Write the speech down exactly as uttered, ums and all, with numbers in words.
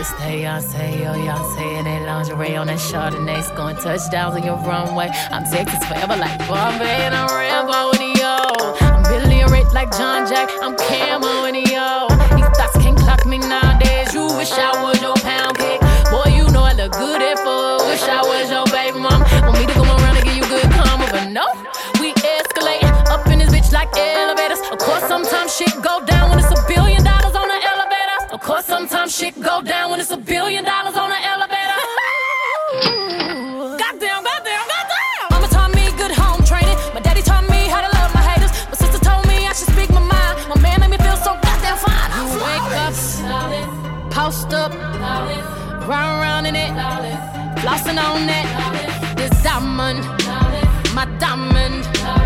It's that Beyonce, yo, Beyonce, and that lingerie on that Chardonnay, scoring touchdowns on your runway. I'm Texas forever like Bombay, and I'm Rambo and yo. I'm billion rich like John Jack, I'm Camo and yo. These thoughts can't clock me nowadays. You wish I was your pound cake. Boy, you know I look good at four. Wish I was your baby mom. Want me to come around and give you good karma, but no, we escalate up in this bitch like elevators. Of course, sometimes shit go down when it's a billion dollars on the elevator. Of course, sometimes shit go down when it's a billion dollars on the elevator. Goddamn, goddamn, goddamn. Mama taught me good home training. My daddy taught me how to love my haters. My sister told me I should speak my mind. My man made me feel so goddamn fine. I wake up, post up, run around in it, flossing on that. This diamond, my diamond.